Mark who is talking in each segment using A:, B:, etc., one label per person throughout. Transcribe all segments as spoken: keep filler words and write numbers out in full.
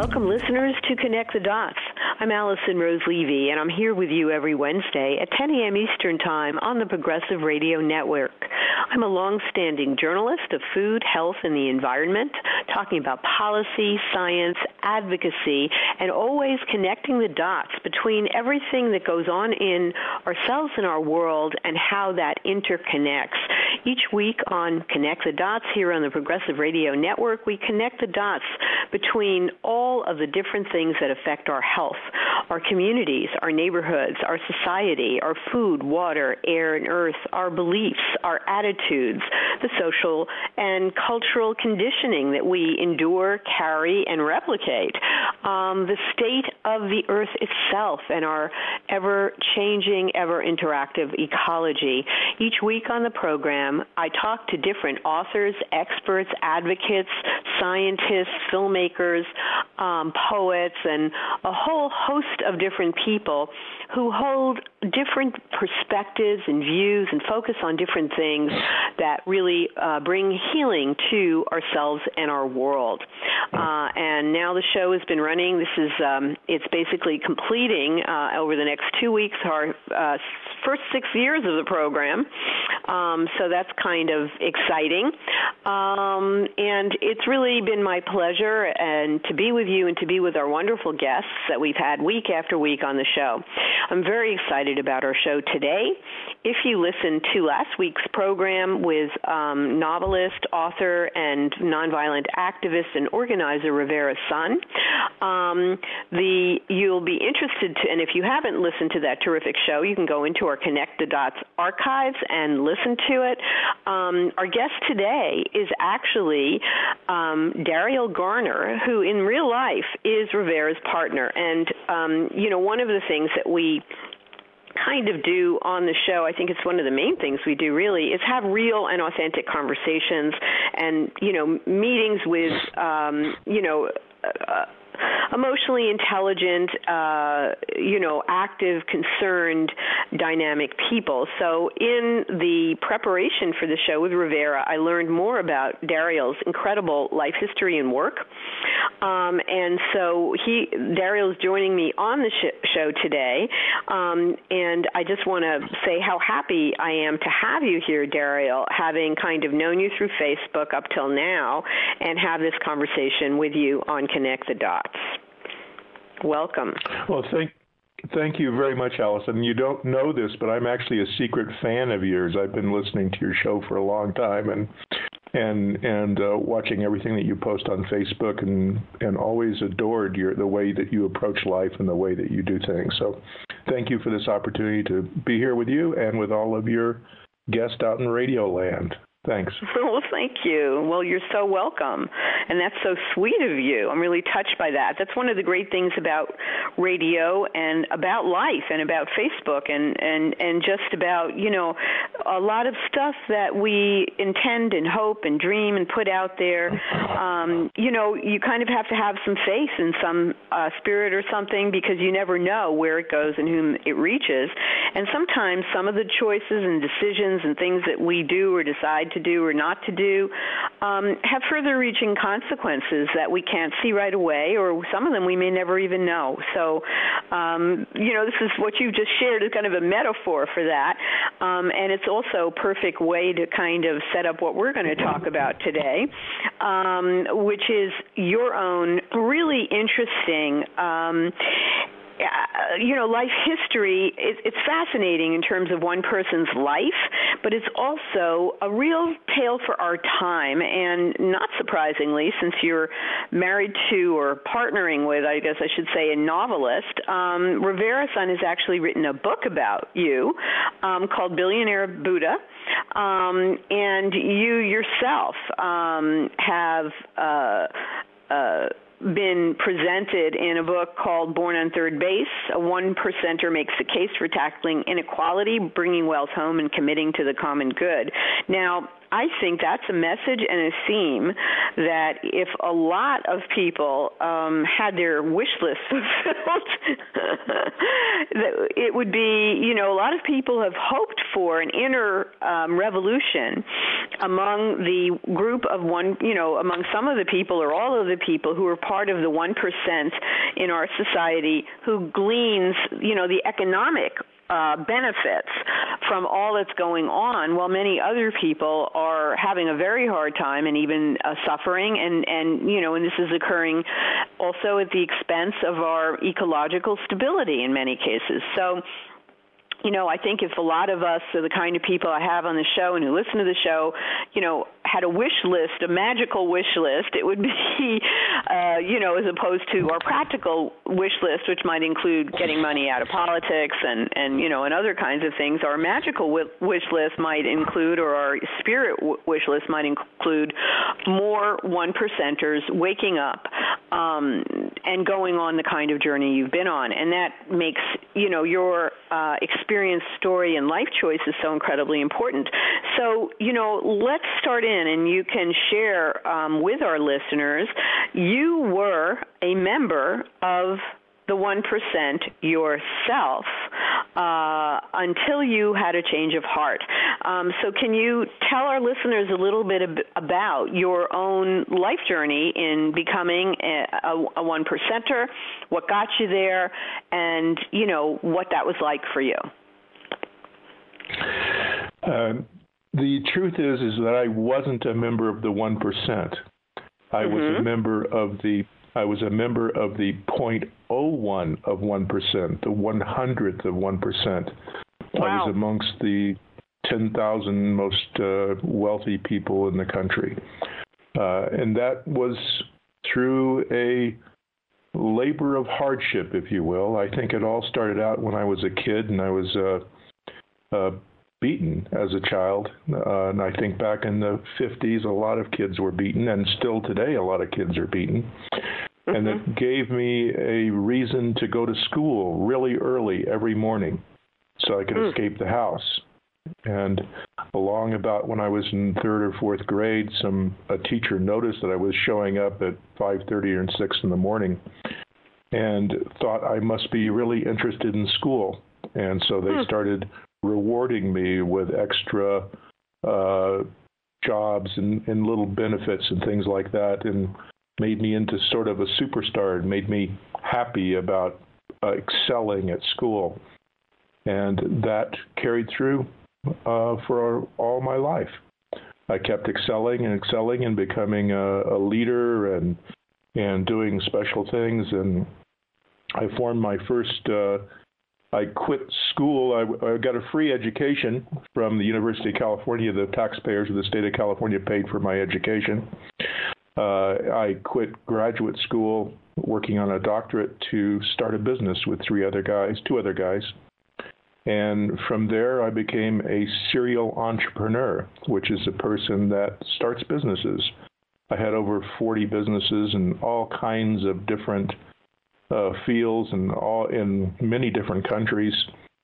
A: Welcome, listeners, to Connect the Dots. I'm Allison Rose Levy, and I'm here with you every Wednesday at ten a.m. Eastern Time on the Progressive Radio Network. I'm a long-standing journalist of food, health, and the environment, talking about policy, science, advocacy, and always connecting the dots between everything that goes on in ourselves and our world and how that interconnects. Each week on Connect the Dots here on the Progressive Radio Network, we connect the dots between all of the different things that affect our health, our communities, our neighborhoods, our society, our food, water, air, and earth, our beliefs, our attitudes, the social and cultural conditioning that we endure, carry, and replicate, um, the state of the earth itself, and our ever-changing, ever-interactive ecology. Each week on the program, I talk to different authors, experts, advocates, scientists, filmmakers, um, poets, and a whole host of different people who hold different perspectives and views and focus on different things that really uh, bring healing to ourselves and our world. Uh, and now the show has been running. This is, um, it's basically completing uh, over the next two weeks our uh, first six years of the program. Um, so that's kind of exciting. Um, and it's really been my pleasure and to be with you and to be with our wonderful guests that we've had week after week on the show. I'm very excited about our show today. If you listened to last week's program with um, novelist, author, and nonviolent activist and organizer Rivera Sun, um, the you'll be interested to, and if you haven't listened to that terrific show, you can go into our Connect the Dots archives and listen to it. Um, our guest today is actually um, Daryl Garner, who in real life is Rivera's partner. And, um, you know, one of the things that we kind of do on the show, I think it's one of the main things we do really, is have real and authentic conversations and, you know, meetings with, um, you know, uh, emotionally intelligent, uh, you know, active, concerned, dynamic people. So in the preparation for the show with Rivera, I learned more about Daryl's incredible life history and work. Um, and so he, Daryl's joining me on the sh- show today. Um, and I just want to say how happy I am to have you here, Daryl, having kind of known you through Facebook up till now and have this conversation with you on Connect the Dots. Welcome.
B: Well, thank thank you very much, Allison. You don't know this, but I'm actually a secret fan of yours. I've been listening to your show for a long time and and and uh, watching everything that you post on Facebook, and, and always adored your the way that you approach life and the way that you do things. So thank you for this opportunity to be here with you and with all of your guests out in Radio Land. Thanks.
A: Well, thank you. Well, you're so welcome. And that's so sweet of you. I'm really touched by that. That's one of the great things about radio and about life and about Facebook and, and, and just about, you know, a lot of stuff that we intend and hope and dream and put out there. Um, you know, you kind of have to have some faith in some uh, spirit or something, because you never know where it goes and whom it reaches. And sometimes some of the choices and decisions and things that we do or decide to do or not to do um, have further-reaching consequences that we can't see right away, or some of them we may never even know. So, um, you know, this is what you've just shared is kind of a metaphor for that, um, and it's also a perfect way to kind of set up what we're going to talk about today, um, which is your own really interesting um Uh, you know, life history, it, it's fascinating in terms of one person's life, but it's also a real tale for our time. And not surprisingly, since you're married to or partnering with, I guess I should say, a novelist, um, Rivera Sun has actually written a book about you um, called Billionaire Buddha. Um, and you yourself um, have uh, uh, been presented in a book called Born on Third Base. A one percenter makes the case for tackling inequality, bringing wealth home, and committing to the common good. Now, I think that's a message and a theme that if a lot of people um, had their wish list fulfilled, it would be, you know, a lot of people have hoped for an inner um, revolution among the group of one, you know, among some of the people or all of the people who are part of the one percent in our society who gleans, you know, the economic Uh, benefits from all that's going on, while many other people are having a very hard time and even uh, suffering, and, and, you know, and this is occurring also at the expense of our ecological stability in many cases. So, you know, I think if a lot of us are the kind of people I have on the show and who listen to the show, you know, had a wish list, a magical wish list, it would be, uh, you know, as opposed to our practical wish list, which might include getting money out of politics and, and you know, and other kinds of things. Our magical wish list might include, or our spirit wish list might include more one percenters waking up um, and going on the kind of journey you've been on. And that makes, you know, your uh, experience, story, and life choices so incredibly important. So, you know, let's start in, and you can share um, with our listeners, you were a member of the one percent yourself uh, until you had a change of heart. Um, so can you tell our listeners a little bit ab- about your own life journey in becoming a, a, a one percenter, what got you there, and, you know, what that was like for you?
B: Uh, the truth is, is that I wasn't a member of the one percent. I mm-hmm. was a member of the I was a member of the zero point zero one of one percent, the one hundredth of one percent.
A: Wow.
B: I was amongst the ten thousand most uh, wealthy people in the country. Uh, and that was through a labor of hardship, if you will. I think it all started out when I was a kid, and I was uh, uh, beaten as a child. Uh, and I think back in the fifties, a lot of kids were beaten, and still today, a lot of kids are beaten. Mm-hmm. And it gave me a reason to go to school really early every morning so I could mm. escape the house. And along about when I was in third or fourth grade, some a teacher noticed that I was showing up at five thirty or six in the morning and thought I must be really interested in school. And so they mm. started rewarding me with extra uh, jobs and, and little benefits and things like that, and made me into sort of a superstar and made me happy about uh, excelling at school. And that carried through uh, for all my life. I kept excelling and excelling and becoming a, a leader and and doing special things. And I formed my first, uh, I quit school. I, I got a free education from the University of California. The taxpayers of the state of California paid for my education. Uh, I quit graduate school working on a doctorate to start a business with three other guys, two other guys. And from there, I became a serial entrepreneur, which is a person that starts businesses. I had over forty businesses in all kinds of different uh, fields and all in many different countries,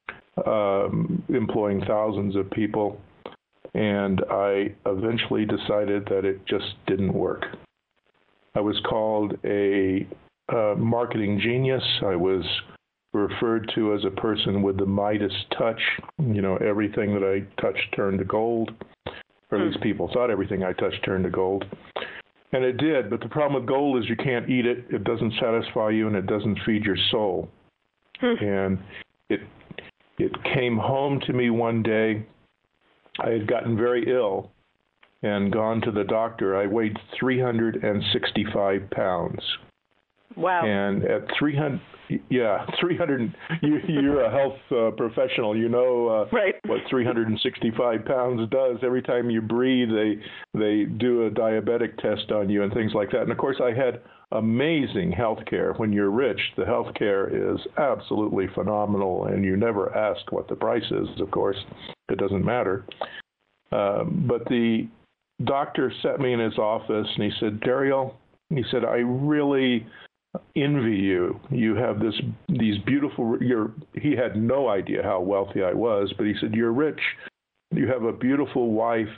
B: um, employing thousands of people. And I eventually decided that it just didn't work. I was called a uh, marketing genius. I was referred to as a person with the Midas touch. You know, everything that I touched turned to gold, or at least people thought everything I touched turned to gold. And it did, but the problem with gold is you can't eat it, it doesn't satisfy you, and it doesn't feed your soul. And it it came home to me one day. I had gotten very ill and gone to the doctor. I weighed three hundred sixty-five pounds.
A: Wow.
B: And at three hundred, yeah, three hundred, you, you're a health uh, professional. You know uh,
A: right.
B: what three hundred sixty-five pounds does. Every time you breathe, they they do a diabetic test on you and things like that. And, of course, I had amazing health care. When you're rich, the health care is absolutely phenomenal, and you never ask what the price is, of course. It doesn't matter. Uh, but the doctor sat me in his office, and he said, Daryl, he said, I really envy you. You have this these beautiful, you're, he had no idea how wealthy I was, but he said, you're rich. You have a beautiful wife.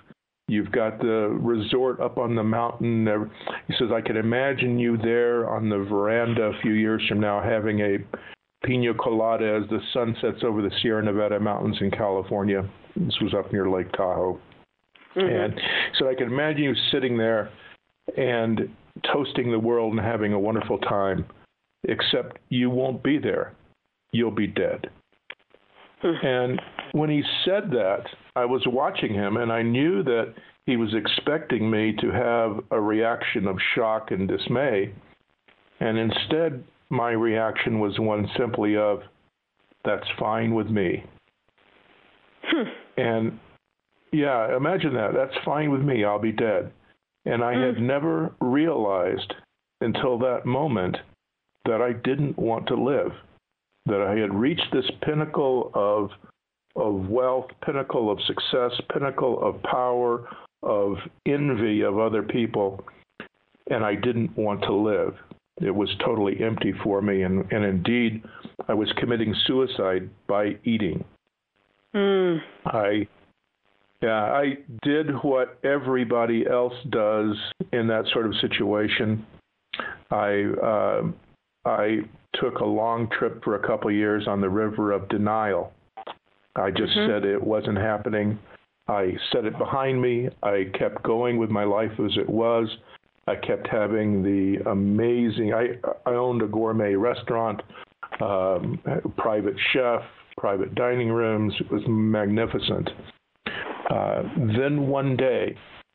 B: You've got the resort up on the mountain. He says, I can imagine you there on the veranda a few years from now having a pina colada as the sun sets over the Sierra Nevada mountains in California. This was up near Lake Tahoe. Mm-hmm. And so I can imagine you sitting there and toasting the world and having a wonderful time, except you won't be there. You'll be dead. Mm-hmm. And when he said that, I was watching him, and I knew that he was expecting me to have a reaction of shock and dismay. And instead, my reaction was one simply of, that's fine with me. Hmm. And yeah, imagine that. That's fine with me. I'll be dead. And I mm. had never realized until that moment that I didn't want to live, that I had reached this pinnacle of of wealth, pinnacle of success, pinnacle of power, of envy of other people, and I didn't want to live. It was totally empty for me, and, and indeed, I was committing suicide by eating. Mm. I, yeah, I did what everybody else does in that sort of situation. I, uh, I took a long trip for a couple of years on the river of denial. I just mm-hmm. said it wasn't happening. I set it behind me. I kept going with my life as it was. I kept having the amazing, I, I owned a gourmet restaurant, um, private chef, private dining rooms. It was magnificent. Uh, then one day,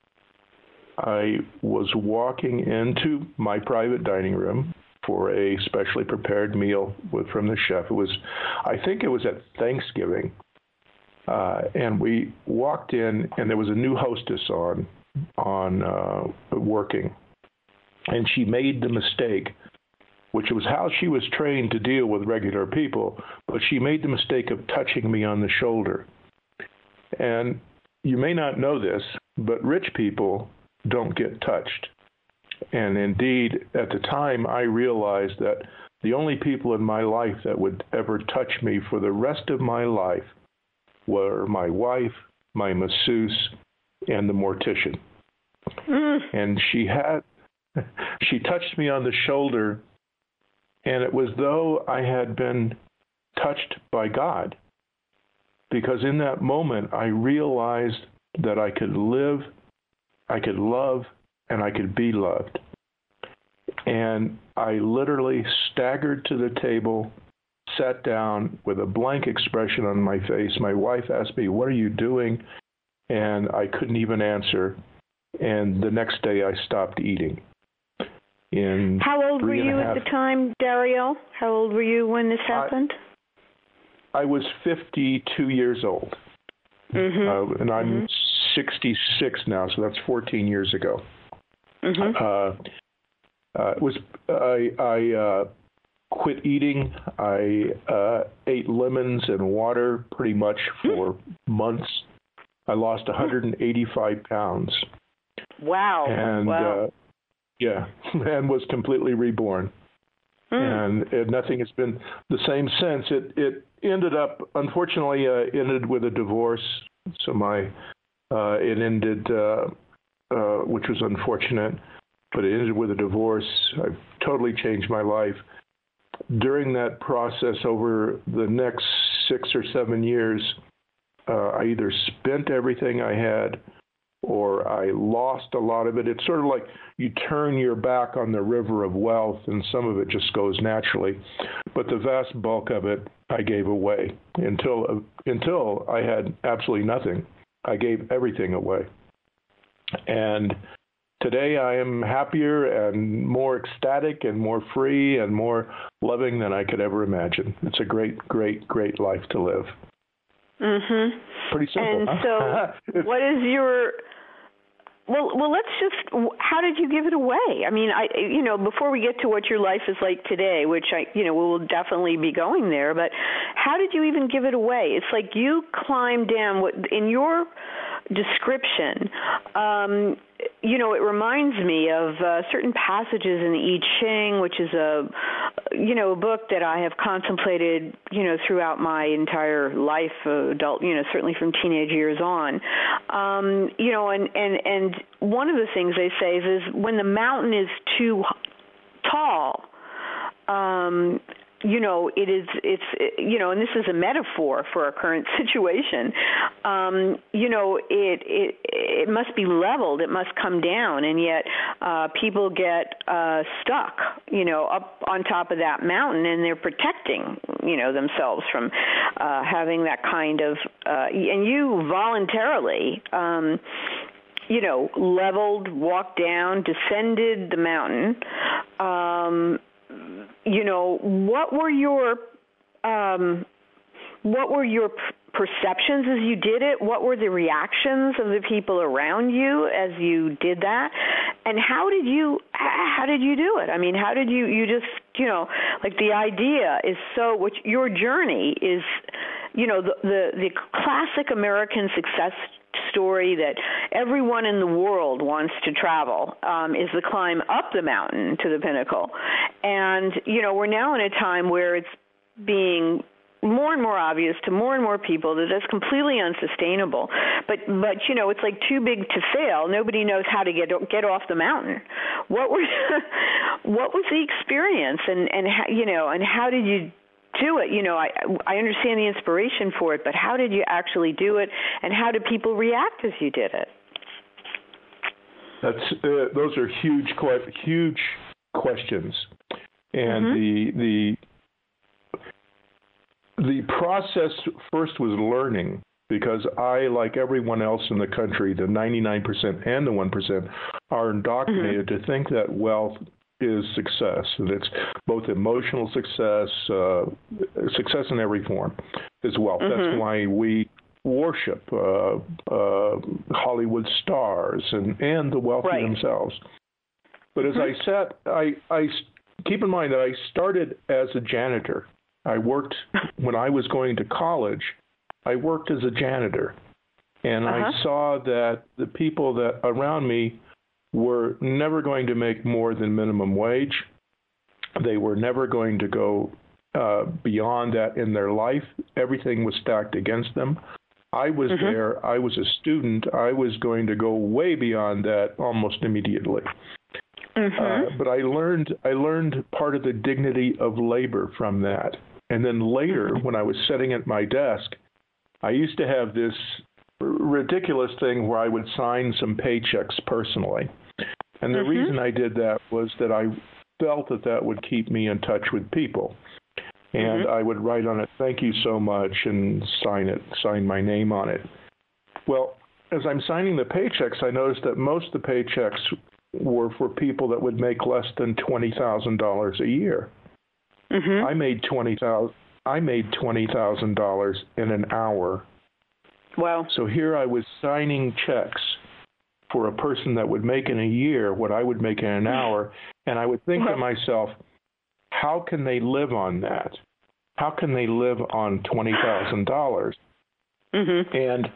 B: I was walking into my private dining room for a specially prepared meal with, from the chef. It was, I think it was at Thanksgiving. Uh, and we walked in, and there was a new hostess on, on uh, working. And she made the mistake, which was how she was trained to deal with regular people, but she made the mistake of touching me on the shoulder. And you may not know this, but rich people don't get touched. And indeed, at the time, I realized that the only people in my life that would ever touch me for the rest of my life were my wife, my masseuse, and the mortician. Mm. And she had, she touched me on the shoulder, and it was though I had been touched by God, because in that moment I realized that I could live, I could love, and I could be loved. And I literally staggered to the table, sat down with a blank expression on my face. My wife asked me, "What are you doing?" And I couldn't even answer. And the next day I stopped eating. In
A: How old were you at the time, Dario? How old were you when this happened?
B: I, I was fifty-two years old. Mm-hmm. Uh, and I'm mm-hmm. sixty-six now, so that's fourteen years ago. Mm-hmm. Uh, uh, it was I, I uh, quit eating. I uh, ate lemons and water pretty much for months. I lost one hundred eighty-five pounds.
A: Wow!
B: And
A: wow.
B: Uh, yeah, and was completely reborn. Mm. And, and nothing has been the same since. It it ended up, unfortunately, uh, ended with a divorce. So my uh, it ended, uh, uh, which was unfortunate, but it ended with a divorce. I've totally changed my life. During that process, over the next six or seven years, uh, I either spent everything I had or I lost a lot of it. It's sort of like you turn your back on the river of wealth, and some of it just goes naturally. But the vast bulk of it I gave away until uh, until I had absolutely nothing. I gave everything away. And today I am happier and more ecstatic and more free and more loving than I could ever imagine. It's a great, great, great life to live.
A: Mm-hmm.
B: Pretty simple.
A: And
B: huh?
A: so what is your... Well, well, let's just, how did you give it away? I mean, I, you know, before we get to what your life is like today, which I, you know, we will definitely be going there, but how did you even give it away? It's like you climbed down, what in your description, um, you know, it reminds me of uh, certain passages in the I Ching, which is a, you know, a book that I have contemplated, you know, throughout my entire life, uh, adult, you know, certainly from teenage years on. Um, you know, and, and, and one of the things they say is, is when the mountain is too tall, um, you know, it is, it's, you know, and this is a metaphor for our current situation. Um, you know, it, it, it must be leveled, it must come down, and yet uh, people get uh, stuck, you know, up on top of that mountain, and they're protecting, you know, themselves from uh, having that kind of, uh, and you voluntarily, um, you know, leveled, walked down, descended the mountain. Um, you know, what were your um, what were your perceptions as you did it? What were the reactions of the people around you as you did that? And how did you how did you do it? I mean, how did you you just, you know, like the idea is so, which your journey is, you know, the the, the classic American success story that everyone in the world wants to travel um, is the climb up the mountain to the pinnacle. And, you know, we're now in a time where it's being more and more obvious to more and more people that that's completely unsustainable. But, but you know, it's like too big to fail. Nobody knows how to get get off the mountain. What were what was the experience, and and how, you know, and how did you do it? You know, I I understand the inspiration for it, but how did you actually do it, and how did people react as you did it?
B: That's uh, those are huge, huge questions, and mm-hmm. the the the process first was learning, because I, like everyone else in the country, the ninety-nine percent and the one percent, are indoctrinated mm-hmm. to think that wealth is success, and it's both emotional success, uh, success in every form is wealth. Mm-hmm. That's why we worship uh, uh, Hollywood stars and, and the wealthy right. themselves. But mm-hmm. as I said, I, I keep in mind that I started as a janitor. I worked, when I was going to college, I worked as a janitor. And uh-huh. I saw that the people that around me were never going to make more than minimum wage. They were never going to go uh, beyond that in their life. Everything was stacked against them. I was mm-hmm. there. I was a student. I was going to go way beyond that almost immediately. Mm-hmm. Uh, but I learned I learned part of the dignity of labor from that. And then later, when I was sitting at my desk, I used to have this ridiculous thing where I would sign some paychecks personally. And the mm-hmm. reason I did that was that I felt that that would keep me in touch with people. And mm-hmm. I would write on it, "Thank you so much," and sign it, sign my name on it. Well, as I'm signing the paychecks, I noticed that most of the paychecks were for people that would make less than twenty thousand dollars a year. Mm-hmm. I made twenty thousand. I made twenty thousand dollars in an hour.
A: Wow!
B: So here I was signing checks for a person that would make in a year what I would make in an hour, and I would think wow. to myself, how can they live on that? How can they live on twenty thousand dollars? Mm-hmm. And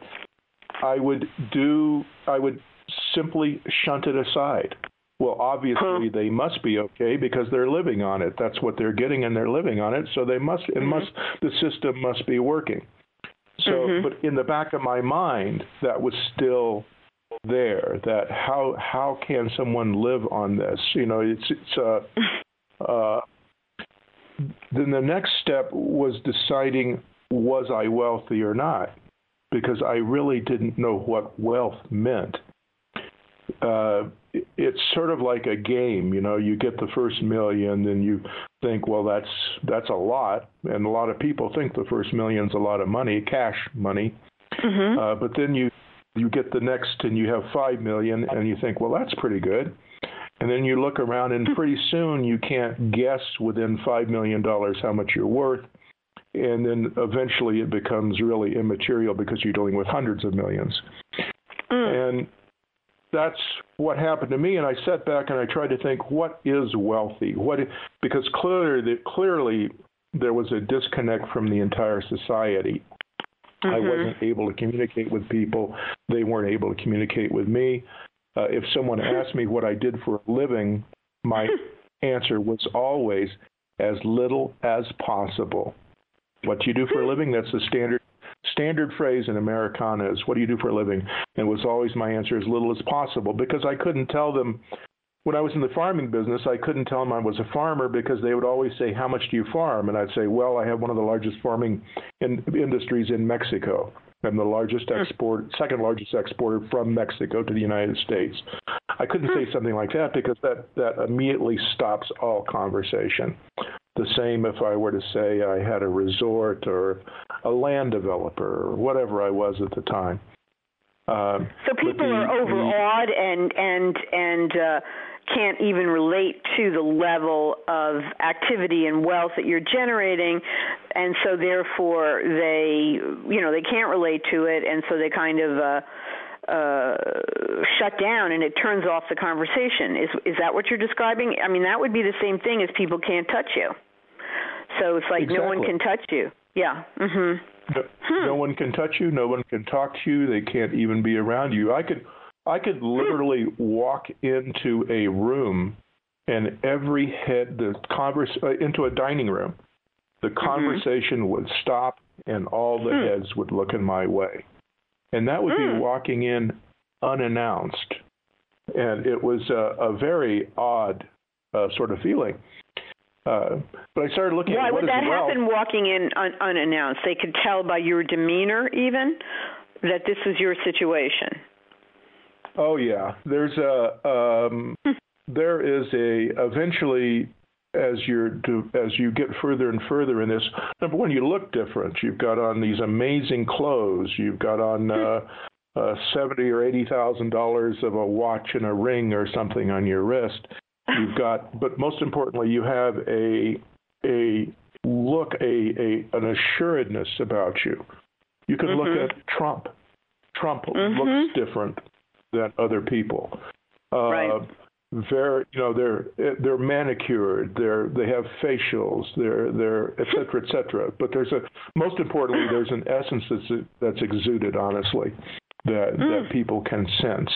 B: I would do. I would simply shunt it aside. Well, obviously huh. they must be okay because they're living on it. That's what they're getting, and they're living on it. So they must. It mm-hmm. must. The system must be working. So, mm-hmm. but in the back of my mind, that was still there. That how how can someone live on this? You know, it's it's uh, uh, then the next step was deciding, was I wealthy or not? Because I really didn't know what wealth meant. Uh, it's sort of like a game, you know, you get the first million and you think, well, that's that's a lot. And a lot of people think the first million's a lot of money, cash money. Mm-hmm. Uh, but then you, you get the next and you have five million and you think, well, that's pretty good. And then you look around and pretty soon you can't guess within five million dollars how much you're worth. And then eventually it becomes really immaterial because you're dealing with hundreds of millions. Mm. And that's what happened to me, and I sat back and I tried to think, what is wealthy? What? Is, because clearly, clearly there was a disconnect from the entire society. Mm-hmm. I wasn't able to communicate with people. They weren't able to communicate with me. Uh, if someone asked me what I did for a living, my answer was always, as little as possible. What do you do for a living? That's the standard standard phrase in Americana is, what do you do for a living? And it was always my answer, as little as possible, because I couldn't tell them. When I was in the farming business, I couldn't tell them I was a farmer because they would always say, how much do you farm? And I'd say, well, I have one of the largest farming in, industries in Mexico. I'm the largest export, second largest exporter from Mexico to the United States. I couldn't say something like that because that, that immediately stops all conversation. The same if I were to say I had a resort or a land developer or whatever I was at the time. Um,
A: so people the, are overawed the, and and and uh, can't even relate to the level of activity and wealth that you're generating, and so therefore they, you know, they can't relate to it, and so they kind of uh, uh, shut down, and it turns off the conversation. Is is that what you're describing? I mean, that would be the same thing as people can't touch you. So it's like
B: exactly.
A: No one can touch you. Yeah. Mm-hmm.
B: No, hmm. no one can touch you. No one can talk to you. They can't even be around you. I could, I could literally walk into a room, and every head, the converse, uh, into a dining room, the conversation mm-hmm. would stop, and all the hmm. heads would look in my way, and that would hmm. be walking in unannounced, and it was a, a very odd uh, sort of feeling. Uh, but I started looking
A: Why
B: at what
A: would that
B: wealth.
A: happen walking in un- unannounced? They could tell by your demeanor even that this was your situation.
B: Oh, yeah. There's a, um, there is a, eventually, as you're, as you get further and further in this, number one, you look different. You've got on these amazing clothes. You've got on uh, uh, seventy or eighty thousand dollars of a watch and a ring or something on your wrist. You've got, but most importantly, you have a a look, a, a an assuredness about you. You can mm-hmm. look at Trump. Trump mm-hmm. looks different than other people. Uh,
A: right.
B: Very, you know, they're they're manicured. They're they have facials. They're they're et cetera, et cetera. But there's a most importantly, there's an essence that's that's exuded, honestly, that mm. that people can sense.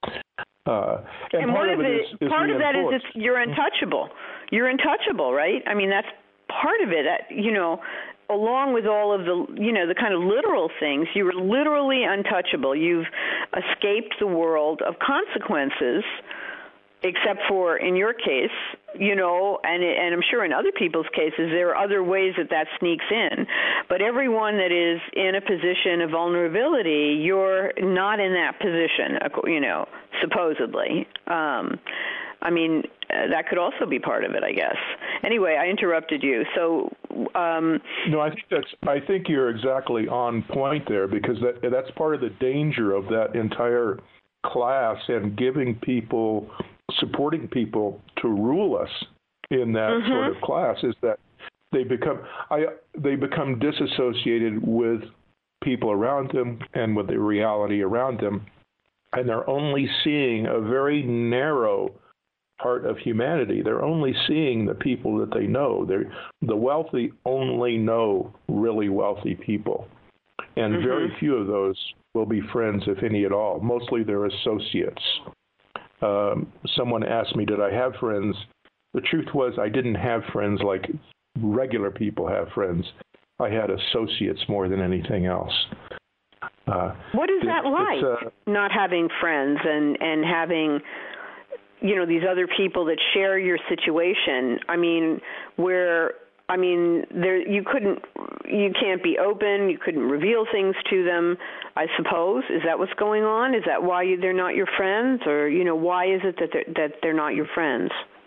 B: Uh, and,
A: and
B: part
A: of
B: it
A: it,
B: is, is
A: part of that is
B: it's,
A: you're untouchable. You're untouchable, right? I mean, that's part of it. That, you know, along with all of the, you know, the kind of literal things, you were literally untouchable. You've escaped the world of consequences, except for in your case, you know, and and I'm sure in other people's cases, there are other ways that that sneaks in. But everyone that is in a position of vulnerability, you're not in that position, you know, supposedly. Um, I mean, uh, that could also be part of it, I guess. Anyway, I interrupted you. So, um,
B: no, I think that's. I think you're exactly on point there, because that that's part of the danger of that entire class and giving people. Supporting people to rule us in that mm-hmm. sort of class is that they become I, they become disassociated with people around them and with the reality around them, and they're only seeing a very narrow part of humanity. They're only seeing the people that they know. They're, the wealthy only know really wealthy people, and mm-hmm. very few of those will be friends, if any at all. Mostly they're associates. Um, someone asked me, did I have friends? The truth was I didn't have friends like regular people have friends. I had associates more than anything else. Uh,
A: what is that like, uh, not having friends and, and having, you know, these other people that share your situation? I mean, where... I mean, there you couldn't, you can't be open. You couldn't reveal things to them, I suppose. Is that what's going on? Is that why you, they're not your friends, or you know, why is it that they're, that they're not your friends?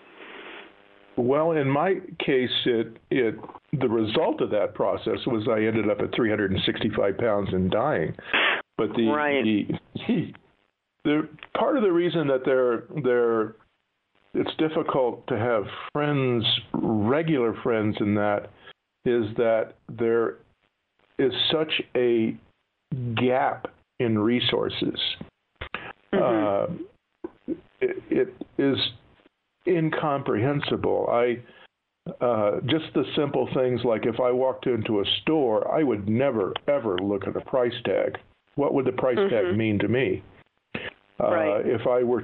B: Well, in my case, it it the result of that process was I ended up at three hundred sixty-five pounds and dying. But the
A: right.
B: the, the part of the reason that they're they're it's difficult to have friends, regular friends in that, is that there is such a gap in resources. Mm-hmm. Uh, it, it is incomprehensible. I uh, just the simple things like if I walked into a store, I would never, ever look at a price tag. What would the price mm-hmm. tag mean to me? Uh,
A: right.
B: If I were to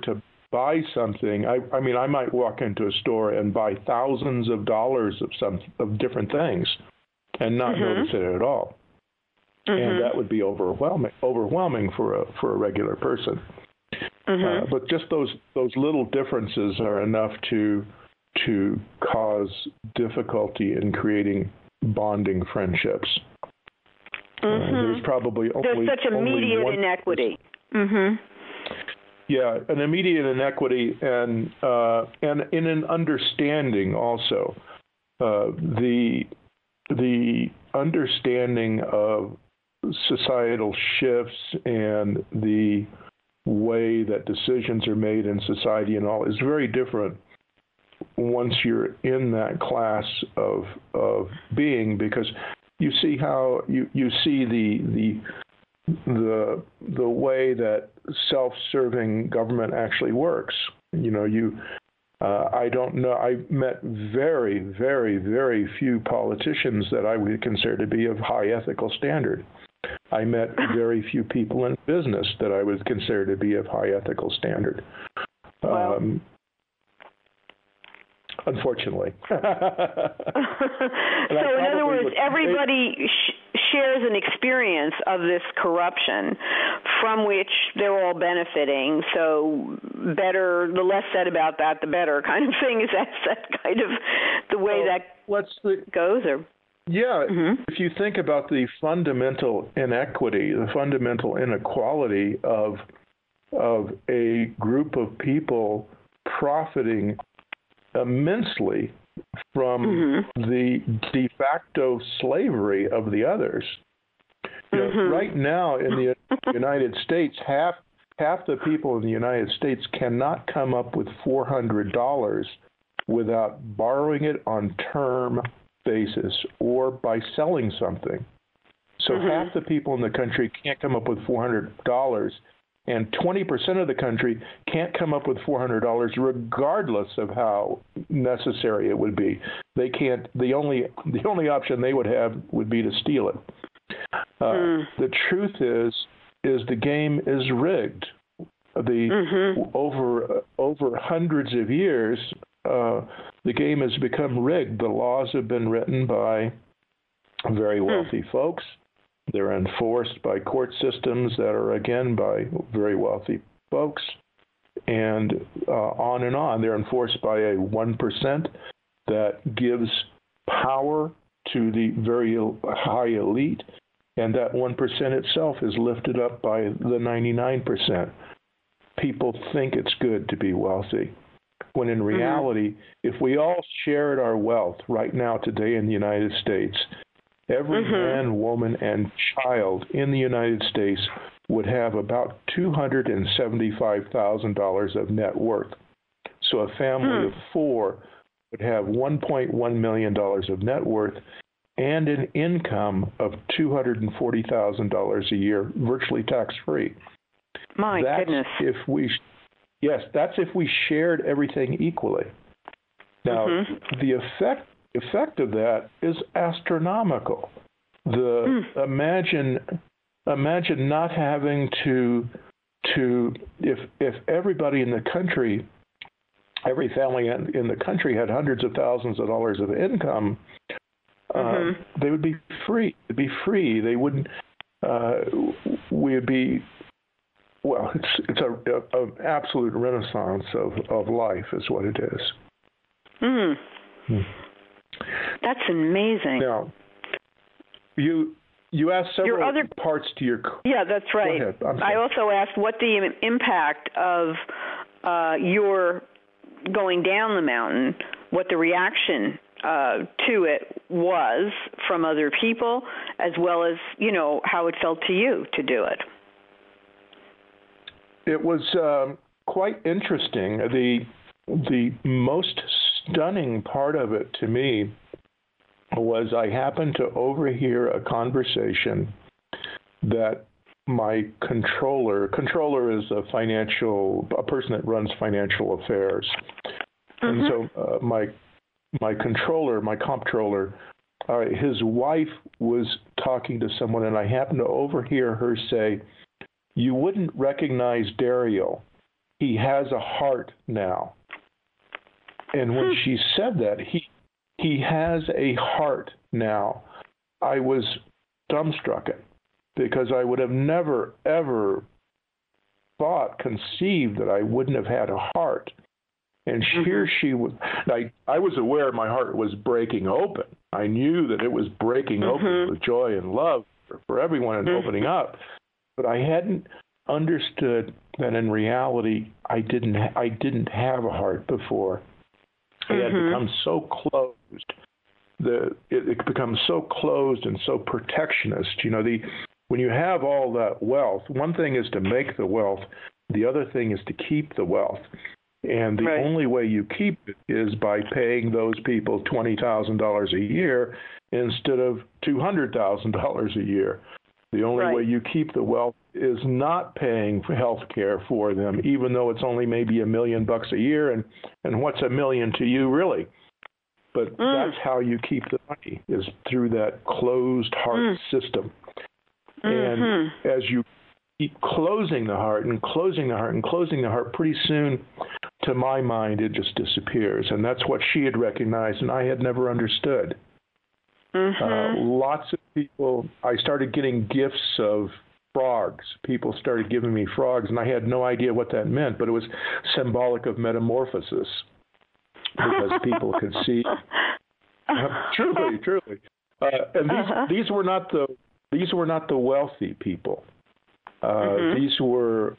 B: buy something. I, I mean, I might walk into a store and buy thousands of dollars of some of different things, and not mm-hmm. notice it at all. Mm-hmm. And that would be overwhelming, overwhelming for a for a regular person. Mm-hmm. Uh, but just those those little differences are enough to to cause difficulty in creating bonding friendships.
A: Mm-hmm.
B: Uh, there's probably only
A: there's such immediate
B: one
A: inequity. Mm-hmm.
B: Yeah, an immediate inequity, and uh, and in an understanding also. Uh, the the understanding of societal shifts and the way that decisions are made in society and all is very different once you're in that class of of being, because you see how you, you see the the the the way that self-serving government actually works. You know, you uh, I don't know. I met very, very, very few politicians that I would consider to be of high ethical standard. I met very few people in business that I would consider to be of high ethical standard.
A: Wow.
B: Um, unfortunately.
A: So in other words, would, everybody sh- shares an experience of this corruption from which they're all benefiting. So better, the less said about that, the better kind of thing. Is that, that kind of the way
B: well,
A: that
B: what's the,
A: goes? Or
B: Yeah,
A: mm-hmm.
B: if you think about the fundamental inequity, the fundamental inequality of of a group of people profiting immensely from mm-hmm. the de facto slavery of the others. You know, mm-hmm. Right now in the United States, half half the people in the United States cannot come up with four hundred dollars without borrowing it on term basis or by selling something. So mm-hmm. half the people in the country can't come up with four hundred dollars, and twenty percent of the country can't come up with four hundred dollars regardless of how necessary it would be. They can't, the only the only option they would have would be to steal it. Uh, mm. The truth is, is the game is rigged. The mm-hmm. over over hundreds of years, uh, the game has become rigged. The laws have been written by very wealthy mm. folks. They're enforced by court systems that are, again, by very wealthy folks, and uh, on and on. They're enforced by a one percent that gives power to the very high elite, and that one percent itself is lifted up by the ninety-nine percent. People think it's good to be wealthy, when in reality, mm-hmm. if we all shared our wealth right now today in the United States, every mm-hmm. man, woman, and child in the United States would have about two hundred seventy-five thousand dollars of net worth. So a family mm. of four would have one point one million dollars of net worth and an income of two hundred forty thousand dollars a year, virtually tax-free.
A: My
B: that's
A: goodness.
B: If we, yes, that's if we shared everything equally. Now, mm-hmm. the effect effect of that is astronomical. The mm. imagine imagine not having to to if if everybody in the country, every family in, in the country had hundreds of thousands of dollars of income, mm-hmm. uh, they would be free. They'd be free. They wouldn't. Uh, we'd be. Well, it's it's a, a, a absolute renaissance of, of life, is what it is.
A: Mm.
B: Mm.
A: That's amazing.
B: Now, you you asked several
A: your other,
B: parts to your.
A: Yeah, that's right.
B: Go ahead. I'm
A: I also asked what the impact of uh, your going down the mountain, what the reaction uh, to it was from other people, as well as, you know, how it felt to you to do it.
B: It was um, quite interesting. The the most stunning part of it to me was I happened to overhear a conversation that my controller, controller is a financial, a person that runs financial affairs. Mm-hmm. And so uh, my my controller, my comptroller, uh, his wife was talking to someone, and I happened to overhear her say, "You wouldn't recognize Dario he has a heart now. And when she said that, he he has a heart now, I was dumbstruck because I would have never, ever thought, conceived that I wouldn't have had a heart. And mm-hmm. here she was. I, I was aware my heart was breaking open. I knew that it was breaking mm-hmm. open with joy and love for, for everyone and mm-hmm. opening up. But I hadn't understood that in reality, I didn't I didn't have a heart before. It mm-hmm. had become so closed. The it, it becomes so closed and so protectionist. You know, the when you have all that wealth, one thing is to make the wealth. The other thing is to keep the wealth. And the right. only way you keep it is by paying those people twenty thousand dollars a year instead of two hundred thousand dollars a year. The only right. way you keep the wealth is not paying for health care for them, even though it's only maybe a million bucks a year. And, and what's a million to you, really? But mm. that's how you keep the money, is through that closed heart mm. system. Mm-hmm. And as you keep closing the heart and closing the heart and closing the heart, pretty soon, to my mind, it just disappears. And that's what she had recognized, and I had never understood. Mm-hmm. Uh, lots of people, I started getting gifts of frogs. People started giving me frogs, and I had no idea what that meant, but it was symbolic of metamorphosis because people could see. Uh, truly, truly. Uh, and these, uh-huh. these were not the these were not the wealthy people. Uh, mm-hmm. These were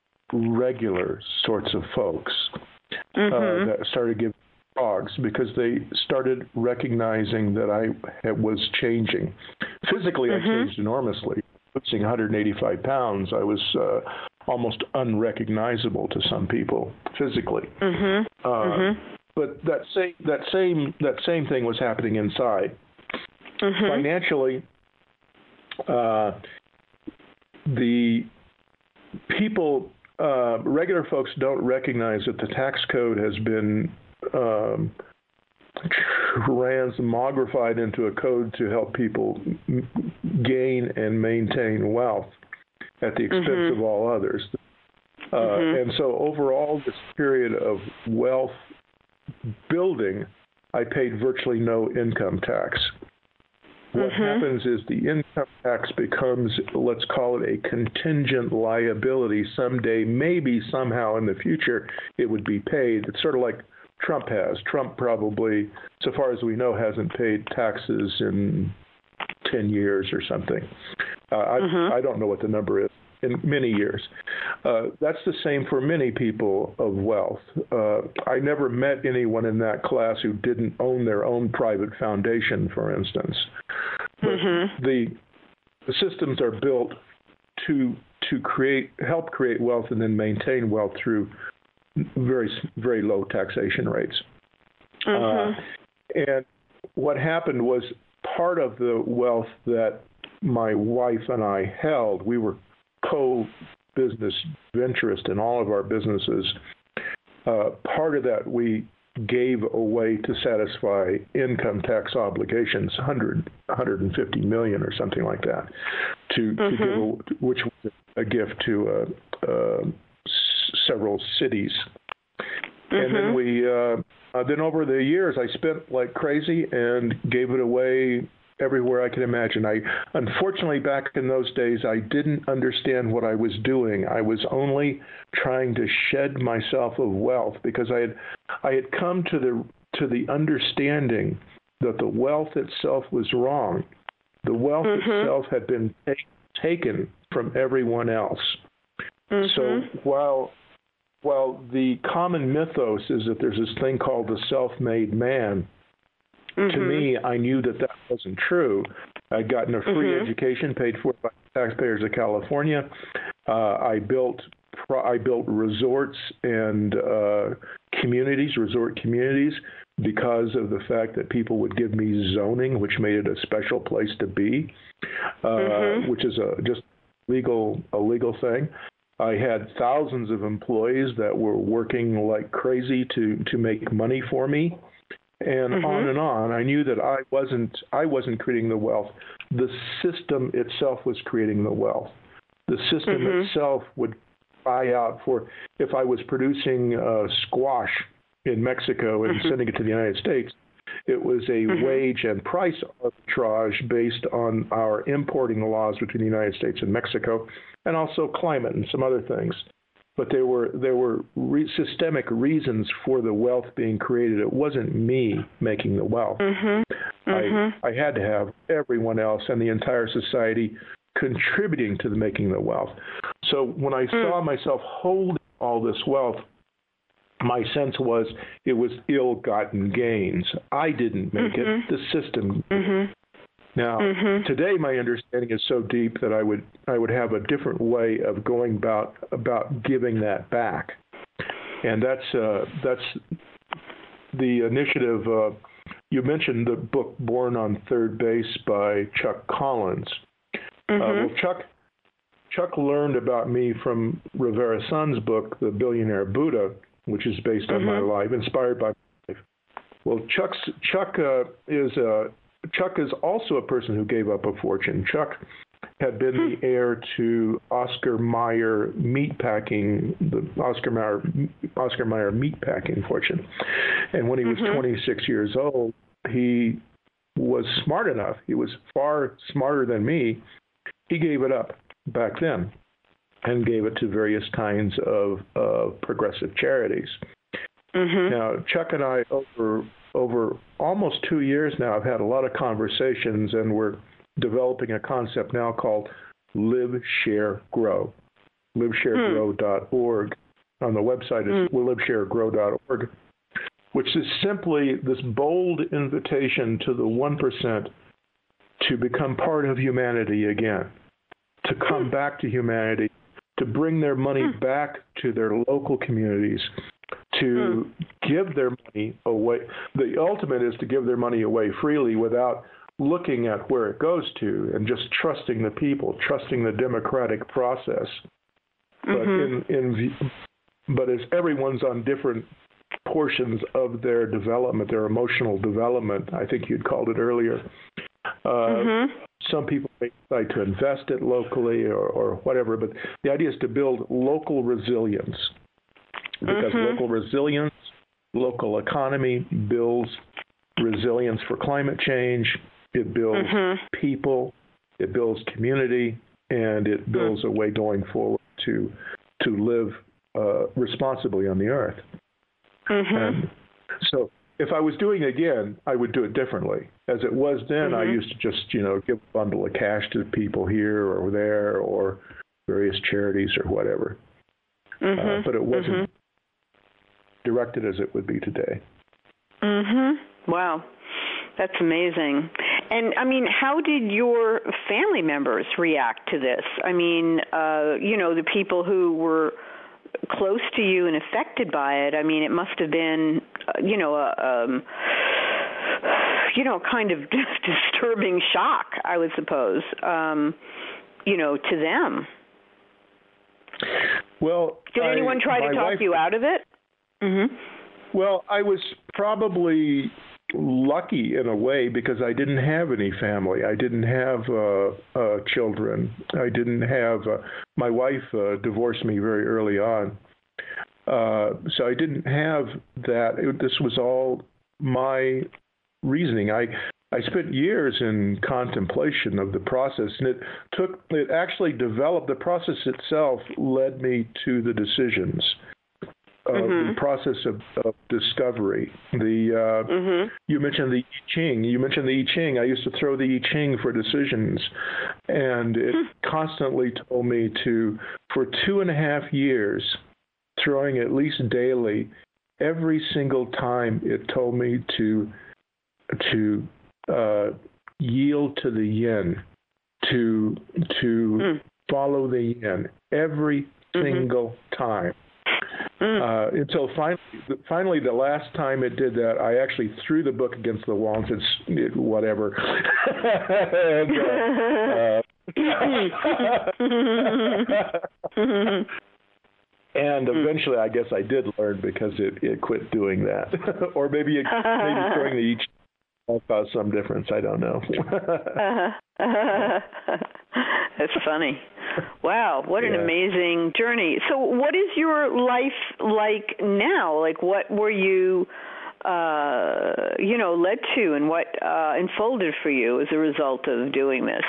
B: regular sorts of folks mm-hmm. uh, that started giving frogs because they started recognizing that I was changing. Physically, mm-hmm. I changed enormously. Losing one hundred eighty-five pounds, I was uh, almost unrecognizable to some people physically. Mm-hmm. Uh, mm-hmm. But that same that same that same thing was happening inside. Mm-hmm. Financially, uh, the people, uh, regular folks, don't recognize that the tax code has been um, transmogrified into a code to help people m- gain and maintain wealth at the expense mm-hmm. of all others. Uh, mm-hmm. And so overall, this period of wealth building, I paid virtually no income tax. What mm-hmm. happens is the income tax becomes, let's call it a contingent liability. Someday, maybe somehow in the future, it would be paid. It's sort of like Trump has. Trump probably, so far as we know, hasn't paid taxes in ten years or something. Uh, mm-hmm. I, I don't know what the number is. In many years. Uh, that's the same for many people of wealth. Uh, I never met anyone in that class who didn't own their own private foundation, for instance. But mm-hmm. the, the systems are built to to create, help create wealth and then maintain wealth through very, very low taxation rates. Mm-hmm. Uh, and what happened was part of the wealth that my wife and I held, we were co-business venturist in all of our businesses. Uh, part of that we gave away to satisfy income tax obligations, one hundred, one hundred fifty million or something like that, to, mm-hmm. to give, a, which was a gift to uh, uh, s- several cities. Mm-hmm. And then we, uh, uh, then over the years, I spent like crazy and gave it away everywhere I can imagine. I, unfortunately, back in those days, I didn't understand what I was doing. I was only trying to shed myself of wealth because I had, I had come to the to the understanding that the wealth itself was wrong. The wealth mm-hmm. itself had been ta- taken from everyone else. Mm-hmm. So while while the common mythos is that there's this thing called the self-made man, mm-hmm. to me, I knew that that wasn't true. I'd gotten a free mm-hmm. education paid for by taxpayers of California. Uh, I built I built resorts and uh, communities, resort communities, because of the fact that people would give me zoning, which made it a special place to be, uh, mm-hmm. which is a just legal a legal thing. I had thousands of employees that were working like crazy to to make money for me. And mm-hmm. on and on. I knew that I wasn't I wasn't creating the wealth. The system itself was creating the wealth. The system mm-hmm. itself would buyout for if I was producing uh, squash in Mexico and mm-hmm. sending it to the United States. It was a mm-hmm. wage and price arbitrage based on our importing laws between the United States and Mexico, and also climate and some other things. But there were there were re- systemic reasons for the wealth being created. It wasn't me making the wealth.
C: Mm-hmm. Mm-hmm.
B: I, I had to have everyone else and the entire society contributing to the making the wealth. So when I mm. saw myself holding all this wealth, my sense was it was ill-gotten gains. I didn't make
C: mm-hmm.
B: it. The system.
C: Mm-hmm.
B: Now,
C: mm-hmm.
B: today my understanding is so deep that I would I would have a different way of going about about giving that back, and that's uh, that's the initiative. Uh, you mentioned the book Born on Third Base by Chuck Collins.
C: Mm-hmm.
B: Uh, well, Chuck Chuck learned about me from Rivera Sun's book, The Billionaire Buddha, which is based on
C: mm-hmm.
B: my life, inspired by my life. Well, Chuck's Chuck uh, is uh, Chuck is also a person who gave up a fortune. Chuck had been hmm. the heir to Oscar Mayer meatpacking, the Oscar Mayer Oscar Mayer meatpacking fortune, and when he was
C: mm-hmm.
B: twenty-six years old, he was smart enough. He was far smarter than me. He gave it up back then and gave it to various kinds of uh, progressive charities.
C: Mm-hmm.
B: Now, Chuck and I, over over almost two years now, have had a lot of conversations, and we're developing a concept now called Live, Share, Grow. live share grow dot org. On the website is
C: mm.
B: live share grow dot org, which is simply this bold invitation to the one percent to become part of humanity again, to come mm. back to humanity, to bring their money mm. back to their local communities, to mm. give their money away. The ultimate is to give their money away freely without looking at where it goes to and just trusting the people, trusting the democratic process.
C: Mm-hmm.
B: But in, in but as everyone's on different portions of their development, their emotional development, I think you'd called it earlier, uh,
C: mm-hmm.
B: some people may decide to invest it locally or, or whatever, but the idea is to build local resilience. Because
C: mm-hmm.
B: local resilience, local economy builds resilience for climate change, it builds
C: mm-hmm.
B: people, it builds community, and it builds mm-hmm. a way going forward to to live uh, responsibly on the earth.
C: Mm-hmm.
B: And so if I was doing it again, I would do it differently. As it was then,
C: mm-hmm.
B: I used to just, you know, give a bundle of cash to people here or there or various charities or whatever.
C: Mm-hmm.
B: Uh, but it wasn't
C: mm-hmm.
B: directed as it would be today.
C: Mm-hmm. Wow. That's amazing. And, I mean, how did your family members react to this? I mean, uh, you know, the people who were close to you and affected by it, I mean, it must have been, uh, you know, a, um, you know, kind of disturbing shock, I would suppose, um, you know, to them.
B: Well,
C: did
B: I,
C: anyone try to talk
B: wife,
C: you out of it? Mm-hmm.
B: Well, I was probably lucky in a way because I didn't have any family. I didn't have uh, uh, children. I didn't have uh, my wife uh, divorced me very early on, uh, so I didn't have that. It, this was all my reasoning. I I spent years in contemplation of the process, and it took it actually developed. The process itself led me to the decisions. Uh,
C: mm-hmm.
B: The process of, of discovery. The uh,
C: mm-hmm.
B: you mentioned the I Ching. You mentioned the I Ching. I used to throw the I Ching for decisions, and it mm-hmm. constantly told me to, for two and a half years, throwing at least daily, every single time it told me to to uh, yield to the yin, to to mm. follow the yin every mm-hmm. single time. Uh, until finally, finally, the last time it did that, I actually threw the book against the wall and said, it, "Whatever." and, uh, uh, and eventually, I guess I did learn because it, it quit doing that, or maybe it, maybe throwing the each caused some difference. I don't know.
C: uh-huh. That's funny. Wow, what an
B: yeah.
C: amazing journey. So what is your life like now? Like what were you, uh, you know, led to and what uh, unfolded for you as a result of doing this?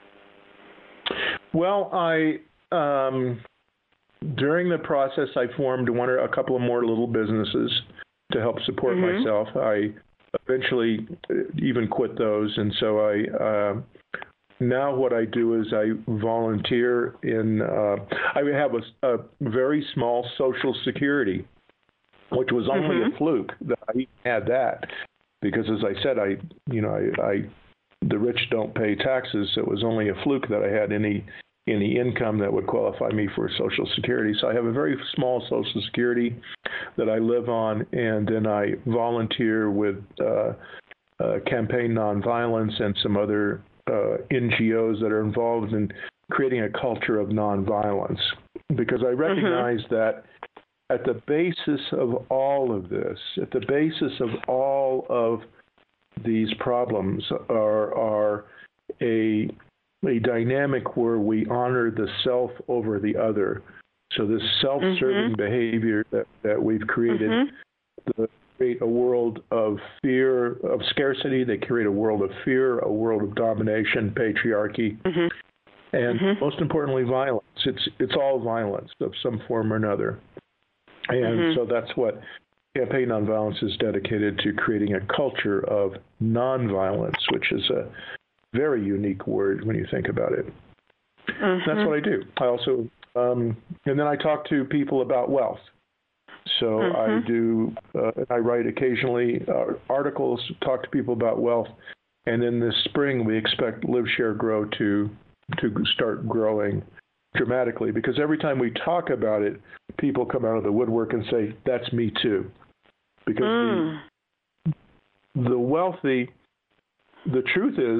B: Well, I, um, during the process, I formed one or a couple of more little businesses to help support mm-hmm. myself. I eventually even quit those. And so I, uh, now what I do is I volunteer in, uh, I have a, a very small Social Security, which was only mm-hmm. a fluke that I had that. Because as I said, I, you know, I, I, the rich don't pay taxes. So it was only a fluke that I had any any income that would qualify me for Social Security. So I have a very small Social Security that I live on, and then I volunteer with uh, uh, Campaign Nonviolence and some other uh, N G Os that are involved in creating a culture of nonviolence. Because I recognize mm-hmm. that at the basis of all of this, at the basis of all of these problems are, are a a dynamic where we honor the self over the other. So this self-serving mm-hmm. behavior that, that we've created, mm-hmm. the, create a world of fear, of scarcity. They create a world of fear, a world of domination, patriarchy, mm-hmm. and mm-hmm. most importantly, violence. It's it's all violence of some form or another. And mm-hmm. so that's what Campaign Nonviolence is dedicated to, creating a culture of nonviolence, which is a very unique word when you think about it. Mm-hmm. That's what I do. I also, um, and then I talk to people about wealth. So mm-hmm. I do, uh, I write occasionally uh, articles, talk to people about wealth. And then this spring, we expect Live, Share, Grow to to start growing dramatically, because every time we talk about it, people come out of the woodwork and say, that's me too. Because mm. the, the wealthy, the truth is,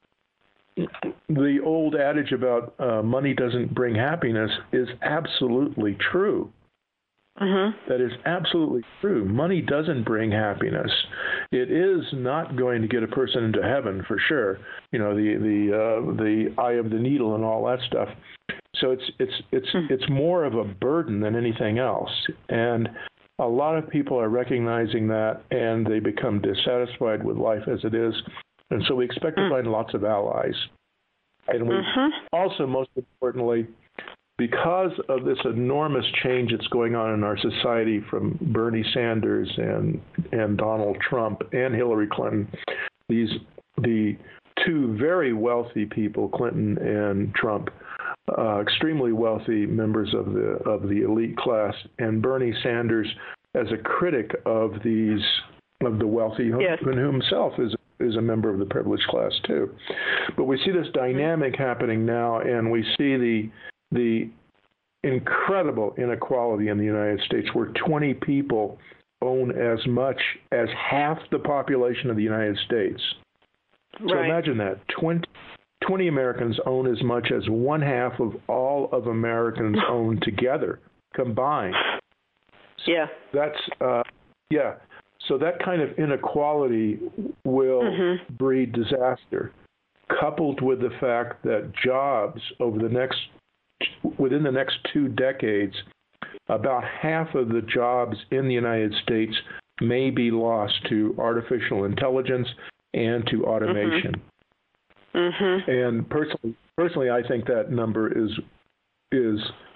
B: the old adage about uh, money doesn't bring happiness is absolutely true. Mm-hmm. That is absolutely true. Money doesn't bring happiness. It is not going to get a person into heaven for sure. You know, the the uh, the eye of the needle and all that stuff. So it's it's it's mm-hmm. it's more of a burden than anything else. And a lot of people are recognizing that, and they become dissatisfied with life as it is. And so we expect to find lots of allies. And we mm-hmm. also, most importantly, because of this enormous change that's going on in our society from Bernie Sanders and and Donald Trump and Hillary Clinton, these the two very wealthy people, Clinton and Trump, uh, extremely wealthy members of the of the elite class, and Bernie Sanders as a critic of these of the wealthy, yes. who, who himself is is a member of the privileged class too. But we see this dynamic happening now, and we see the the incredible inequality in the United States, where twenty people own as much as half the population of the United States. Right. So imagine that. twenty, twenty Americans own as much as one half of all of Americans own together, combined.
C: Yeah.
B: That's, uh, yeah. So that kind of inequality will mm-hmm. breed disaster, coupled with the fact that jobs over the next, within the next two decades, about half of the jobs in the United States may be lost to artificial intelligence and to automation. Mm-hmm. Mm-hmm. And personally, personally, I think that number is is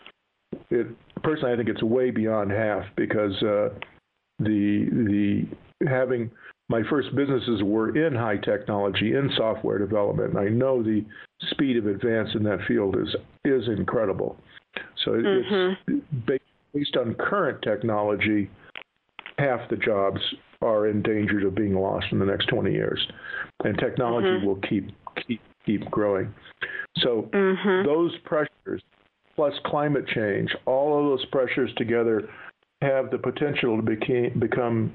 B: it. Personally, I think it's way beyond half, because uh, the the having my first businesses were in high technology, in software development. And I know the speed of advance in that field is is incredible. So mm-hmm. it's based, based on current technology, half the jobs are endangered of being lost in the next twenty years, and technology mm-hmm. will keep keep keep growing. So mm-hmm. those pressures, plus climate change, all of those pressures together have the potential to became, become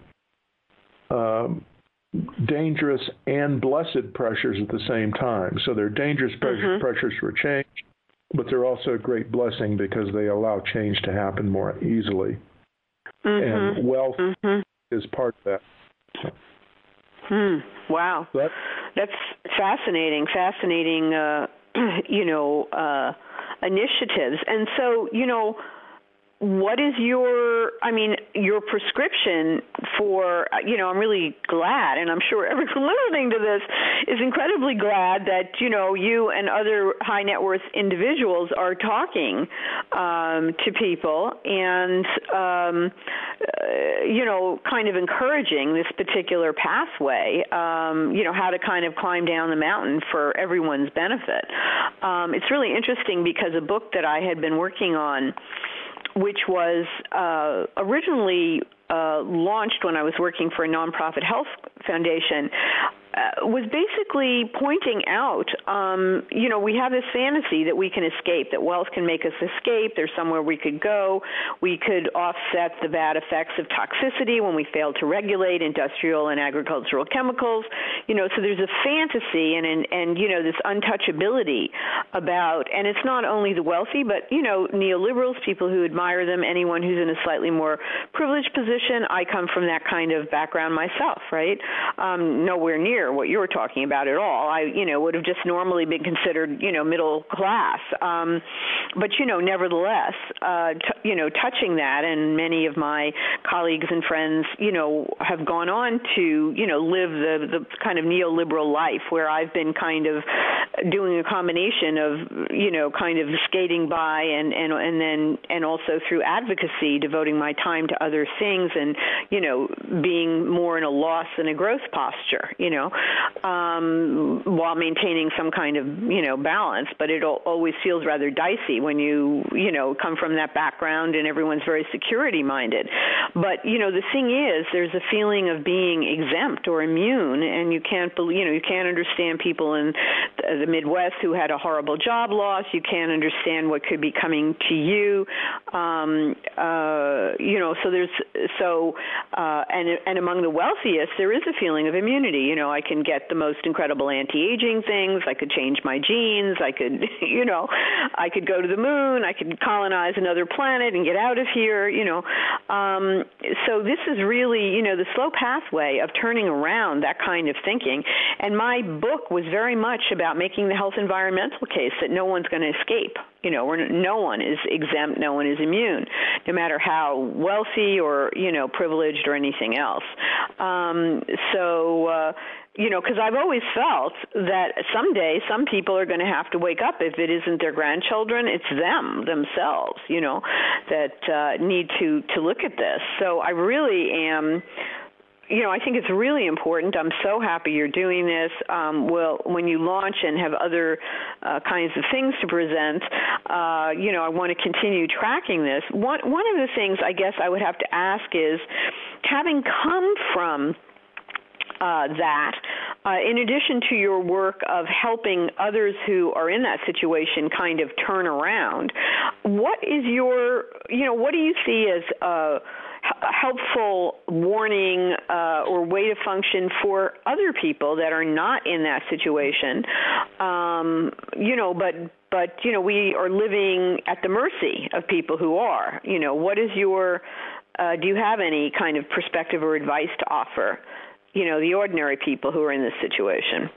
B: um, dangerous and blessed pressures at the same time. So they're dangerous pressure, mm-hmm. pressures for change, but they're also a great blessing because they allow change to happen more easily. Mm-hmm. And wealth mm-hmm. is part of that.
C: Hmm. Wow. But, That's fascinating, fascinating, uh, you know, uh, initiatives. And so, you know, what is your, I mean, your prescription for, you know, I'm really glad, and I'm sure everyone listening to this is incredibly glad that, you know, you and other high net worth individuals are talking um, to people and, um, uh, you know, kind of encouraging this particular pathway, um, you know, how to kind of climb down the mountain for everyone's benefit. Um, it's really interesting because a book that I had been working on, which was uh, originally uh, launched when I was working for a nonprofit health foundation, uh, was basically pointing out, um, you know, we have this fantasy that we can escape, that wealth can make us escape. There's somewhere we could go. We could offset the bad effects of toxicity when we fail to regulate industrial and agricultural chemicals. You know, so there's a fantasy and, and, and you know, this untouchability about, and it's not only the wealthy, but, you know, neoliberals, people who admire them, anyone who's in a slightly more privileged position. I come from that kind of background myself, right? Um, nowhere near what you were talking about at all. I, you know, would have just normally been considered, you know, middle class. Um, but, you know, nevertheless, uh, t- you know, touching that, and many of my colleagues and friends, you know, have gone on to, you know, live the, the kind of neoliberal life where I've been kind of doing a combination of, you know, kind of skating by and, and, and then, and also through advocacy, devoting my time to other things and, you know, being more in a loss than a growth posture, you know, um, while maintaining some kind of, you know, balance. But it always feels rather dicey when you, you know, come from that background and everyone's very security minded. But, you know, the thing is, there's a feeling of being exempt or immune, and you can't believe, you know, you can't understand people in the Midwest who had a horrible job loss. You can't understand what could be coming to you. Um, uh, you know, so there's, so, uh, and, and among the wealthiest, there is a feeling of immunity. You know, I can get the most incredible anti-aging things. I could change my genes. I could, you know, I could go to the moon. I could colonize another planet and get out of here, you know. Um, so this is really, you know, the slow pathway of turning around that kind of thinking. And my book was very much about making the health environmental case that no one's going to escape. You know, we're, no one is exempt, no one is immune, no matter how wealthy or, you know, privileged or anything else. Um, so, uh, you know, because I've always felt that someday some people are going to have to wake up. If it isn't their grandchildren, it's them themselves, you know, that uh, need to, to look at this. So I really am... You know, I think it's really important. I'm so happy you're doing this. Um, well, when you launch and have other uh, kinds of things to present, uh, you know, I want to continue tracking this. One, one of the things I guess I would have to ask is, having come from uh, that, uh, in addition to your work of helping others who are in that situation kind of turn around, what is your, you know, what do you see as uh, a helpful warning uh, or way to function for other people that are not in that situation, um, you know, but, but, you know, we are living at the mercy of people who are, you know, what is your, uh, do you have any kind of perspective or advice to offer, you know, the ordinary people who are in this situation?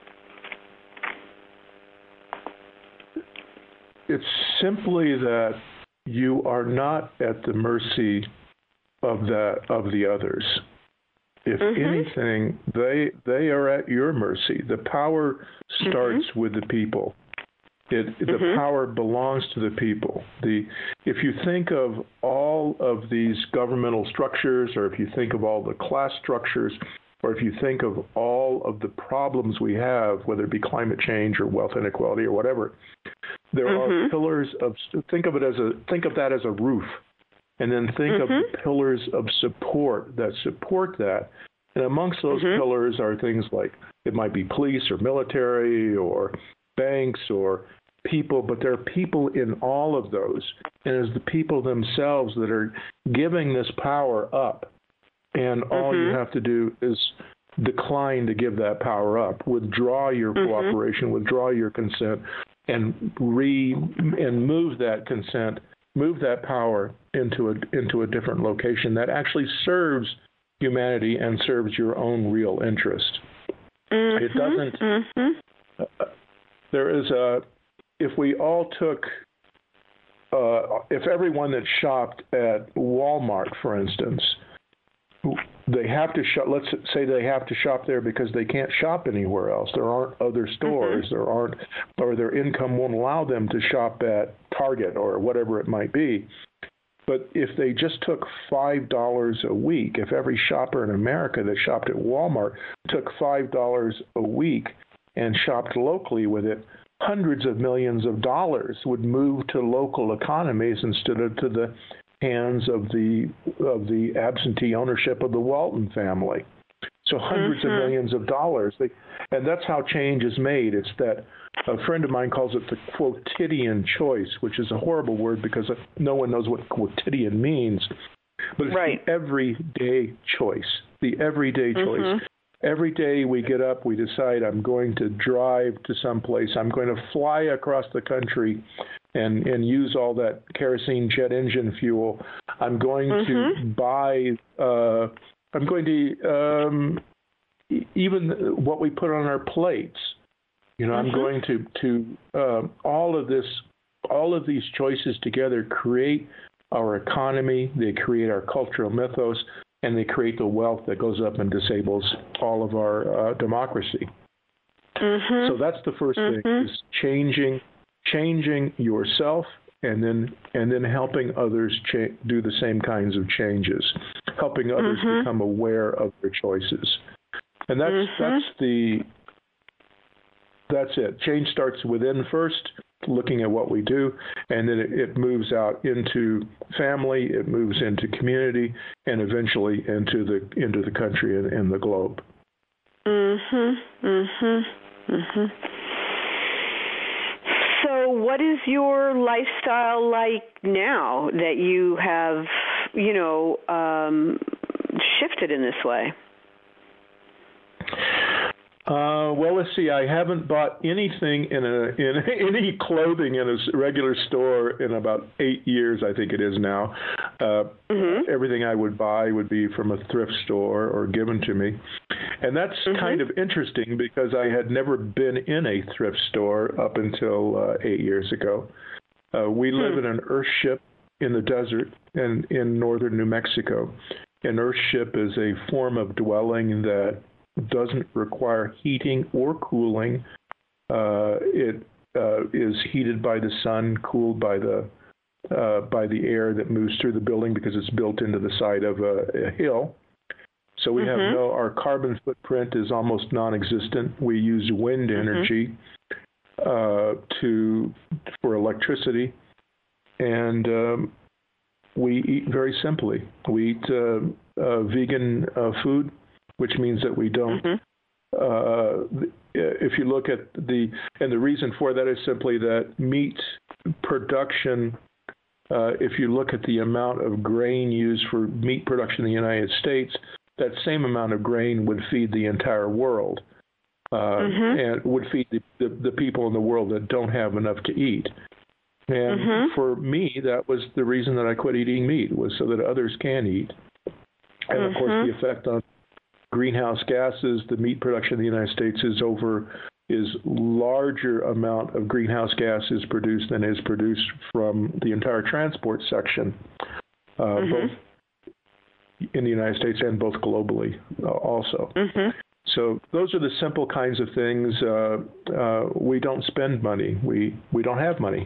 B: It's simply that you are not at the mercy of that of the others. If mm-hmm. anything, they they are at your mercy. The power starts mm-hmm. with the people. It mm-hmm. the power belongs to the people. The if you think of all of these governmental structures, or if you think of all the class structures, or if you think of all of the problems we have, whether it be climate change or wealth inequality or whatever, there mm-hmm. are pillars of think of it as a think of that as a roof. And then think mm-hmm. of the pillars of support that support that. And amongst those mm-hmm. pillars are things like, it might be police or military or banks or people, but there are people in all of those. And it's the people themselves that are giving this power up. And all mm-hmm. you have to do is decline to give that power up, withdraw your mm-hmm. cooperation, withdraw your consent, and re and move that consent move that power into a into a different location that actually serves humanity and serves your own real interest. Mm-hmm, it doesn't. Mm-hmm. Uh, there is a. If we all took uh, if everyone that shopped at Walmart, for instance, they have to shop. Let's say they have to shop there because they can't shop anywhere else. There aren't other stores. Mm-hmm. There aren't, or their income won't allow them to shop at Target or whatever it might be. But if they just took five dollars a week, if every shopper in America that shopped at Walmart took five dollars a week and shopped locally with it, hundreds of millions of dollars would move to local economies instead of to the hands of the of the absentee ownership of the Walton family. So hundreds mm-hmm. of millions of dollars. They, and that's how change is made. It's that a friend of mine calls it the quotidian choice, which is a horrible word because no one knows what quotidian means. But it's right. the everyday choice, the everyday choice. Mm-hmm. Every day we get up, we decide I'm going to drive to someplace. I'm going to fly across the country and, and use all that kerosene jet engine fuel. I'm going mm-hmm. to buy, uh, I'm going to, um, even what we put on our plates. You know, mm-hmm. I'm going to, to uh, all of this, all of these choices together create our economy. They create our cultural mythos. And they create the wealth that goes up and disables all of our uh, democracy. Mm-hmm. So that's the first mm-hmm. thing: is changing, changing yourself, and then and then helping others cha- do the same kinds of changes, helping others mm-hmm. become aware of their choices. And that's mm-hmm. that's the that's it. Change starts within first, looking at what we do, and then it, it moves out into family, it moves into community, and eventually into the into the country and, and the globe.
C: Mhm. Mhm. Mhm. So, what is your lifestyle like now that you have, you know, um, shifted in this way?
B: Uh, well, let's see. I haven't bought anything in a in any clothing in a regular store in about eight years. I think it is now. Uh, mm-hmm. Everything I would buy would be from a thrift store or given to me, and that's mm-hmm. kind of interesting because I had never been in a thrift store up until uh, eight years ago. Uh, we hmm. live in an earthship in the desert in in northern New Mexico. An earthship is a form of dwelling that doesn't require heating or cooling. Uh, it uh, is heated by the sun, cooled by the uh, by the air that moves through the building because it's built into the side of a, a hill. So we mm-hmm. have no, our carbon footprint is almost non-existent. We use wind mm-hmm. energy uh, to for electricity, and um, we eat very simply. We eat uh, uh, vegan uh, food, which means that we don't, mm-hmm. uh, if you look at the, and the reason for that is simply that meat production, uh, if you look at the amount of grain used for meat production in the United States, that same amount of grain would feed the entire world, uh, mm-hmm. and would feed the, the, the people in the world that don't have enough to eat. And mm-hmm. for me, that was the reason that I quit eating meat, was so that others can eat. And mm-hmm. of course, the effect on greenhouse gases, the meat production in the United States is over, is larger amount of greenhouse gases produced than is produced from the entire transport section, uh, mm-hmm. both in the United States and both globally uh, also. Mm-hmm. So those are the simple kinds of things. Uh, uh, we don't spend money. We we don't have money.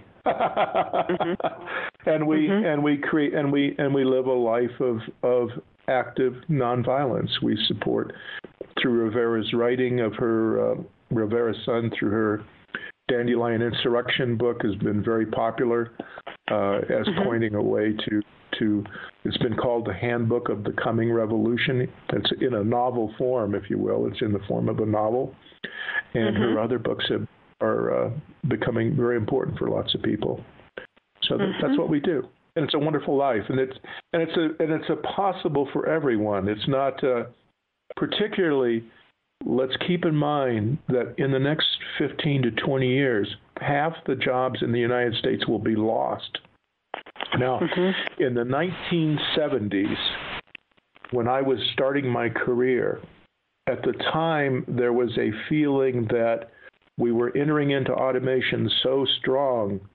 B: mm-hmm. And we mm-hmm. and we create and we and we live a life of of active nonviolence. We support, through Rivera's writing of her, uh, Rivera's son, through her Dandelion Insurrection book, has been very popular uh, as mm-hmm. pointing a way to, to, it's been called the Handbook of the Coming Revolution. It's in a novel form, if you will. It's in the form of a novel. And mm-hmm. her other books have, are uh, becoming very important for lots of people. So that, mm-hmm. that's what we do. And it's a wonderful life, and it's and it's a and it's a possible for everyone. It's not uh, particularly. Let's keep in mind that in the next fifteen to twenty years, half the jobs in the United States will be lost. Now, mm-hmm. in the nineteen seventies, when I was starting my career, at the time there was a feeling that we were entering into automation so strong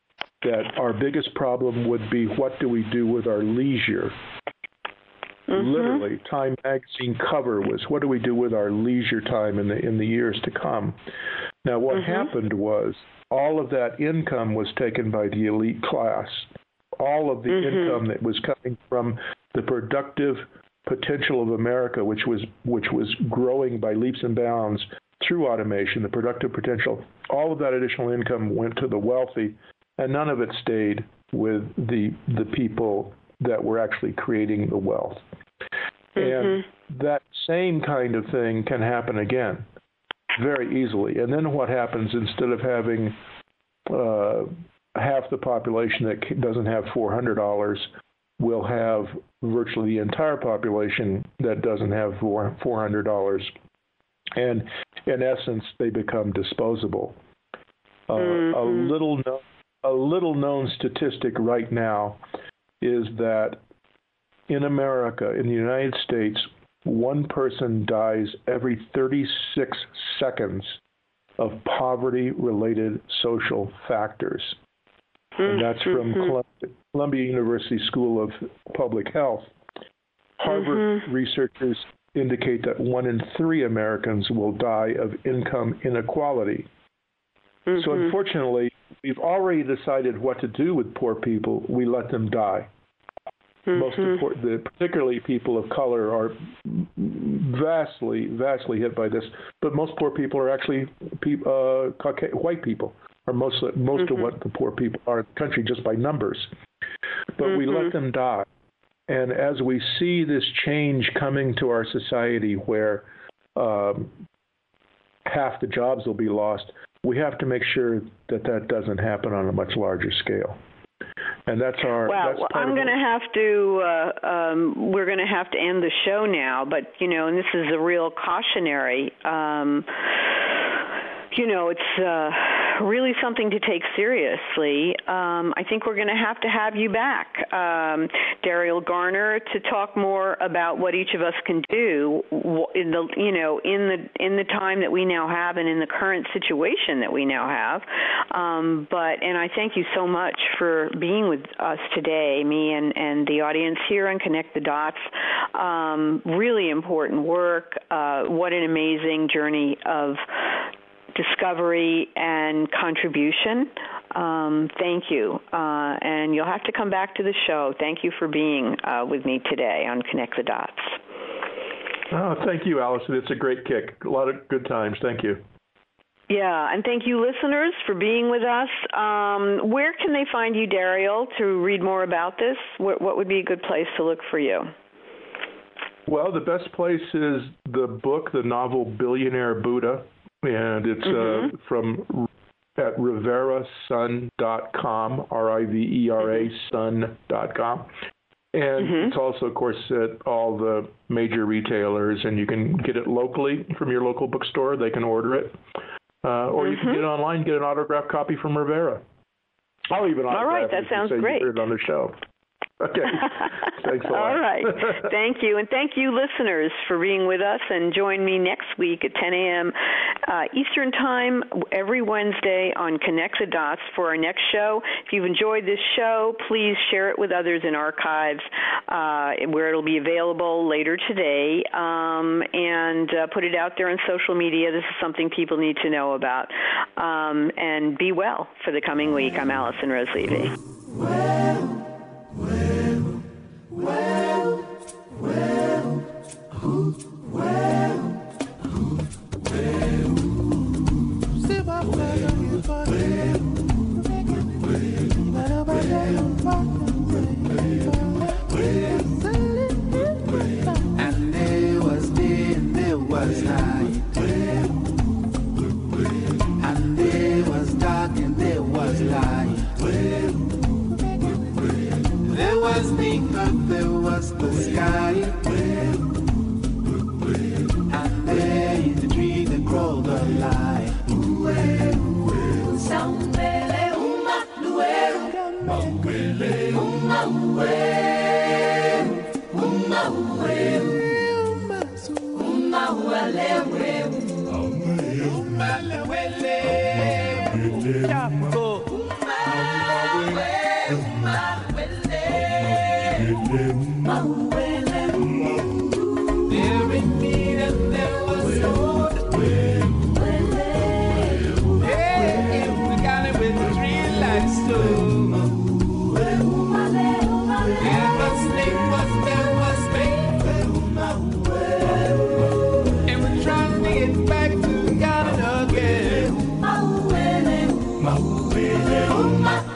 B: that our biggest problem would be what do we do with our leisure? Mm-hmm. Literally, Time magazine cover was what do we do with our leisure time in the in the years to come? Now, what mm-hmm. happened was all of that income was taken by the elite class. All of the mm-hmm. income that was coming from the productive potential of America, which was which was growing by leaps and bounds through automation, the productive potential, all of that additional income went to the wealthy, and none of it stayed with the the people that were actually creating the wealth. Mm-hmm. And that same kind of thing can happen again very easily. And then what happens, instead of having uh, half the population that doesn't have four hundred dollars, we'll have virtually the entire population that doesn't have four hundred dollars. And in essence, they become disposable. Uh, mm-hmm. A little no, a little known statistic right now is that in America, in the United States, one person dies every thirty-six seconds of poverty-related social factors. Mm-hmm. And that's from Columbia, Columbia University School of Public Health. Harvard mm-hmm. researchers indicate that one in three Americans will die of income inequality. Mm-hmm. So unfortunately, we've already decided what to do with poor people. We let them die. Mm-hmm. Most important, the, particularly people of color are vastly, vastly hit by this. But most poor people are actually pe- uh, Caucasian, white people, are most most mm-hmm. of what the poor people are in the country just by numbers. But mm-hmm. we let them die. And as we see this change coming to our society where um, half the jobs will be lost, we have to make sure that that doesn't happen on a much larger scale. And that's our.
C: Well,
B: that's part
C: I'm going to have to. Uh, um, we're going to have to end the show now. But you know, and this is a real cautionary. Um, you know, it's uh, really something to take seriously. Um, I think we're going to have to have you back, um, Daryl Garner, to talk more about what each of us can do in the, you know, in the in the time that we now have and in the current situation that we now have. Um, but and I thank you so much for being with us today, me and, and the audience here on Connect the Dots. Um, really important work. Uh, what an amazing journey of discovery and contribution. Um, thank you. Uh, and you'll have to come back to the show. Thank you for being uh, with me today on Connect the Dots.
B: Oh, thank you, Allison. It's a great kick. A lot of good times. Thank you.
C: Yeah, and thank you, listeners, for being with us. Um, where can they find you, Daryl, to read more about this? What, what would be a good place to look for you? Well,
B: the best place is the book, the novel Billionaire Buddha. And it's mm-hmm. uh, from at rivera sun dot com, R I V E R A, sun dot com. And mm-hmm. it's also, of course, at all the major retailers, and you can get it locally from your local bookstore. They can order it. Uh, or mm-hmm. you can get it online, get an autographed copy from Rivera. I'll even autograph
C: all right, that
B: it
C: sounds
B: if you say
C: great.
B: You heard it on the show. Okay. Thanks a lot.
C: All right. Thank you. And thank you, listeners, for being with us. And join me next week at ten a.m. Uh, Eastern Time every Wednesday on Connect the Dots for our next show. If you've enjoyed this show, please share it with others in archives uh, where it'll be available later today, um, and uh, put it out there on social media. This is something people need to know about. Um, and be well for the coming week. I'm Allison Rose Levy.
D: Well, well, well, well, who, well, who, well, and there was day and there was night, and there was dark and there was light. There was the earth, there was the sky, and there in the tree that crawled the light. Sambele uma lueru, mawele uma ueru, uma ueru, uma uelewe, uma uelewe, uma uelewe.
B: Uma.